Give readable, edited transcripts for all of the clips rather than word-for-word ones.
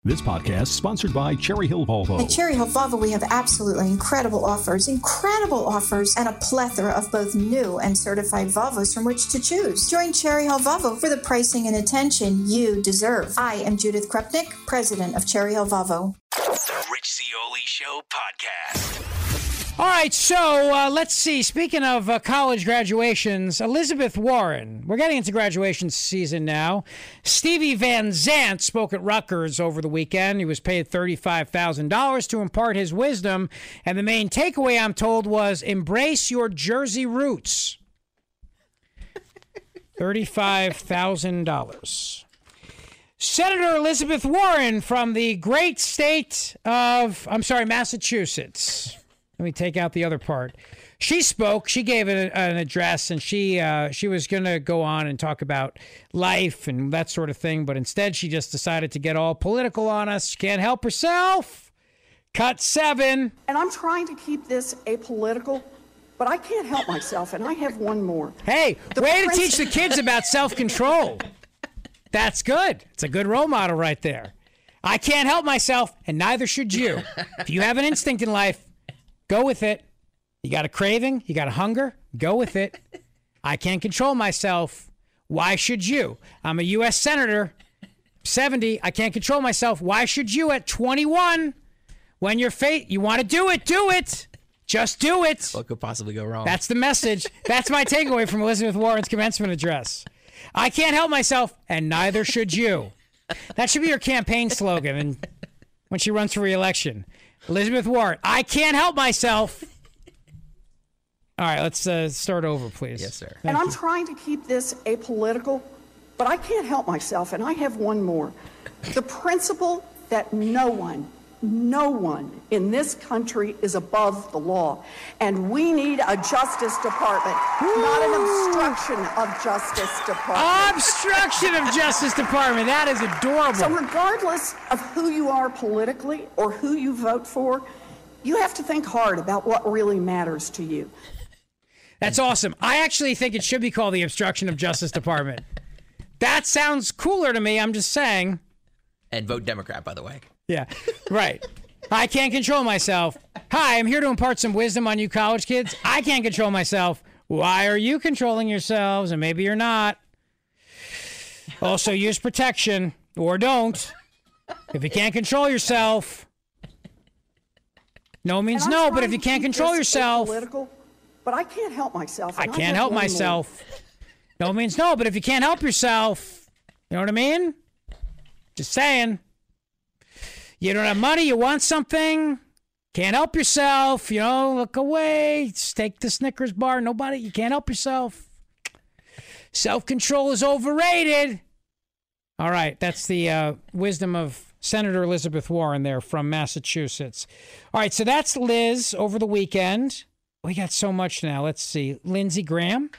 This podcast is sponsored by Cherry Hill Volvo. At Cherry Hill Volvo, we have absolutely incredible offers, and a plethora of both new and certified Volvos from which to choose. Join Cherry Hill Volvo for the pricing and attention you deserve. I am Judith Krupnik, president of Cherry Hill Volvo. The Rich Zeoli Show podcast. All right, so let's see. Speaking of college graduations, Elizabeth Warren. We're getting into graduation season now. Stevie Van Zandt spoke at Rutgers over the weekend. He was paid $35,000 to impart his wisdom. And the main takeaway, I'm told, was embrace your Jersey roots. $35,000. Senator Elizabeth Warren from the great state of, Massachusetts. Let me take out the other part. She spoke. She gave an address, and she was going to go on and talk about life and that sort of thing. But instead, she just decided to get all political on us. She can't help herself. Cut 7. And I'm trying to keep this apolitical, but I can't help myself, and I have one more. Hey, way to teach the kids about self-control. That's good. It's a good role model right there. I can't help myself, and neither should you. If you have an instinct in life, go with it. You got a craving, you got a hunger, go with it. I can't control myself. Why should you? I'm a U.S. Senator, 70. I can't control myself. Why should you at 21? When you're you want to do it, do it. Just do it. What could possibly go wrong? That's the message. That's my takeaway from Elizabeth Warren's commencement address. I can't help myself, and neither should you. That should be her campaign slogan and when she runs for re-election. Elizabeth Warren, I can't help myself. All right, let's start over, please. Yes, sir. And I'm trying to keep this apolitical, but I can't help myself, and I have one more. The principle that no one in this country is above the law. And we need a Justice Department, not an obstruction of Justice Department. Obstruction of Justice Department. That is adorable. So regardless of who you are politically or who you vote for, you have to think hard about what really matters to you. That's awesome. I actually think it should be called the Obstruction of Justice Department. That sounds cooler to me. I'm just saying. And vote Democrat, by the way. Yeah, right. I can't control myself. Hi, I'm here to impart some wisdom on you college kids. I can't control myself. Why are you controlling yourselves? And maybe you're not. Also, use protection or don't. If you can't control yourself, no means no, but if you can't control yourself. But I can't help myself. I can't help myself. No means no, but if you can't help yourself, you know what I mean? Just saying. You don't have money, you want something, can't help yourself, look away, just take the Snickers bar, you can't help yourself. Self-control is overrated. All right, that's the wisdom of Senator Elizabeth Warren there from Massachusetts. All right, so that's Liz over the weekend. We got so much now. Let's see. Lindsey Graham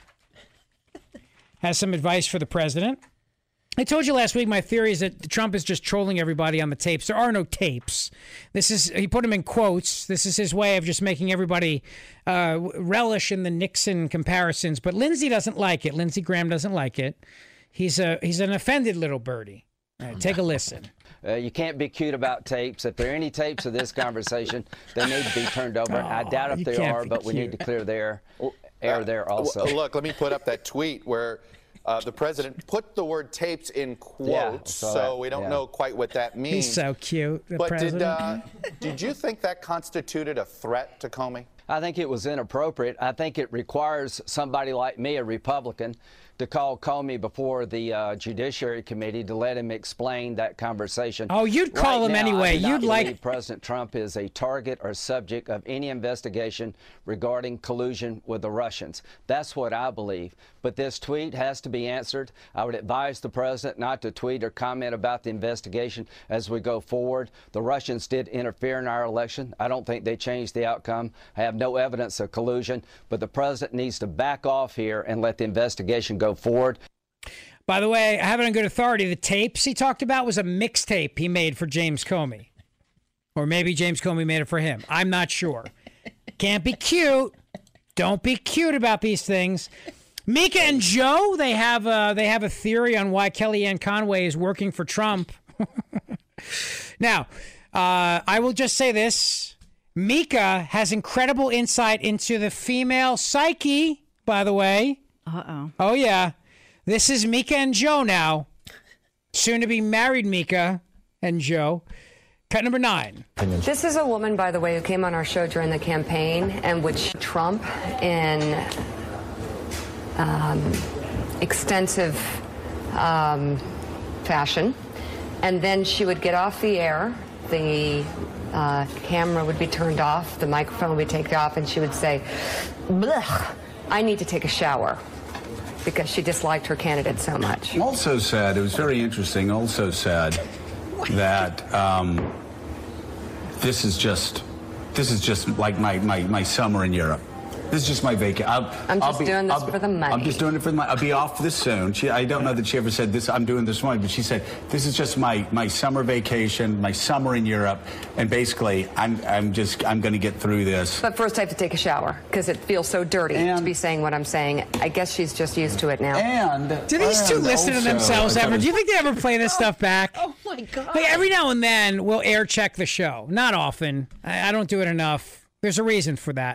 has some advice for the president. I told you last week my theory is that Trump is just trolling everybody on the tapes. There are no tapes. He put them in quotes. This is his way of just making everybody relish in the Nixon comparisons. But Lindsey doesn't like it. Lindsey Graham doesn't like it. He's an offended little birdie. All right, take a listen. You can't be cute about tapes. If there are any tapes of this conversation, they need to be turned over. I doubt if there are, but we need to clear their air there also. Look, let me put up that tweet where the president put the word tapes in quotes, so we don't know quite what that means. He's so cute, the president. Did you think that constituted a threat to Comey? I think it was inappropriate. I think it requires somebody like me, a Republican, to call Comey before the Judiciary Committee to let him explain that conversation. Oh, you'd call him anyway. You'd like President Trump is a target or subject of any investigation regarding collusion with the Russians. That's what I believe. But this tweet has to be answered. I would advise the president not to tweet or comment about the investigation as we go forward. The Russians did interfere in our election. I don't think they changed the outcome. I have no evidence of collusion, but the president needs to back off here and let the investigation go forward. By the way, I have it on good authority. The tapes he talked about was a mixtape he made for James Comey. Or maybe James Comey made it for him. I'm not sure. Can't be cute. Don't be cute about these things. Mika and Joe, they have a theory on why Kellyanne Conway is working for Trump. Now, I will just say this. Mika has incredible insight into the female psyche, by the way. Uh-oh. Oh, yeah. This is Mika and Joe now. Soon to be married Mika and Joe. Cut number 9. This is a woman, by the way, who came on our show during the campaign and would Trump in extensive fashion. And then she would get off the air. The camera would be turned off. The microphone would be taken off. And she would say, "Blech, I need to take a shower," because she disliked her candidate so much. Also said, it was very interesting, also said that this is just like my summer in Europe. This is just my vacation. I'm just doing this for the money. I'm just doing it for the money. I'll be off this soon. I don't know that she ever said this. I'm doing this money, but she said this is just my summer vacation, my summer in Europe, and basically I'm going to get through this. But first, I have to take a shower because it feels so dirty to be saying what I'm saying. I guess she's just used to it now. And do these two listen to themselves ever? Do you think they ever play this stuff back? Oh my God! Hey, every now and then we'll air check the show. Not often. I don't do it enough. There's a reason for that.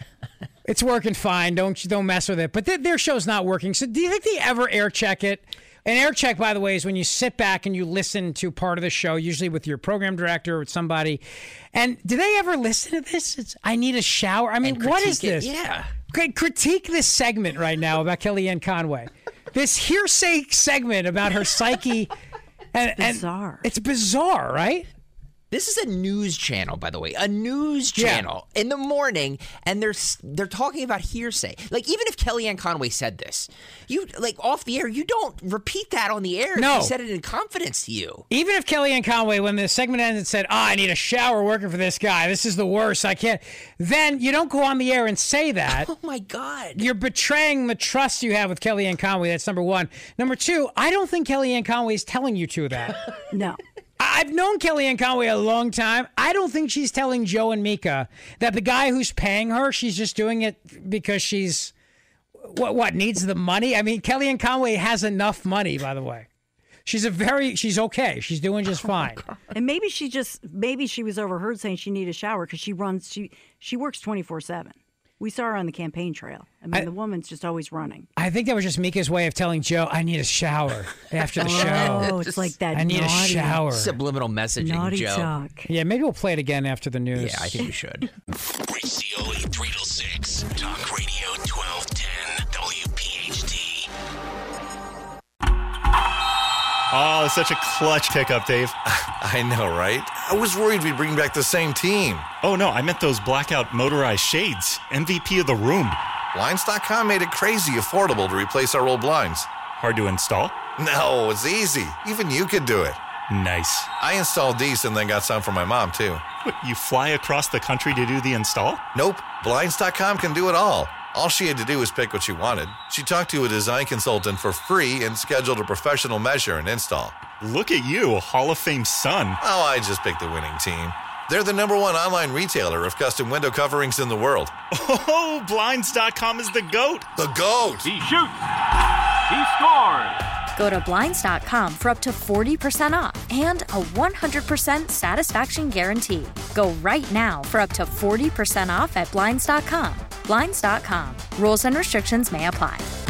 It's working fine. Don't mess with it. But their show's not working. So do you think they ever air check it? An air check, by the way, is when you sit back and you listen to part of the show, usually with your program director or with somebody. And do they ever listen to this? I need a shower. I mean, what is this? Yeah. Okay, critique this segment right now about Kellyanne Conway. This hearsay segment about her psyche. Bizarre. It's bizarre, right? This is a news channel, by the way, a news channel in the morning, and they're talking about hearsay. Like, even if Kellyanne Conway said this, you off the air, you don't repeat that on the air. No. She said it in confidence to you. Even if Kellyanne Conway, when the segment ended, said, I need a shower working for this guy. This is the worst. I can't. Then you don't go on the air and say that. Oh, my God. You're betraying the trust you have with Kellyanne Conway. That's number one. Number two, I don't think Kellyanne Conway is telling you to that. No. I've known Kellyanne Conway a long time. I don't think she's telling Joe and Mika that the guy who's paying her, she's just doing it because she's, what needs the money? I mean, Kellyanne Conway has enough money, by the way. She's okay. She's doing just fine. And maybe she was overheard saying she needed a shower because she works 24/7. We saw her on the campaign trail. I mean, the woman's just always running. I think that was just Mika's way of telling Joe, I need a shower after the show. Oh, it's like that. I need a shower. Subliminal messaging, naughty Joe. talk. Yeah, maybe we'll play it again after the news. Yeah, I think we should. Rich Cioli, 3 till 6. Talk Radio 1210 WPHT. Oh, such a clutch pickup, Dave. I know, right? I was worried we'd bring back the same team. Oh, no, I meant those blackout motorized shades. MVP of the room. Blinds.com made it crazy affordable to replace our old blinds. Hard to install? No, it's easy. Even you could do it. Nice. I installed these and then got some for my mom, too. What, you fly across the country to do the install? Nope. Blinds.com can do it all. All she had to do was pick what she wanted. She talked to a design consultant for free and scheduled a professional measure and install. Look at you, a Hall of Fame son. Oh, I just picked the winning team. They're the #1 online retailer of custom window coverings in the world. Oh, Blinds.com is the GOAT. The GOAT. He shoots. He scores. Go to Blinds.com for up to 40% off and a 100% satisfaction guarantee. Go right now for up to 40% off at Blinds.com. Blinds.com. Rules and restrictions may apply.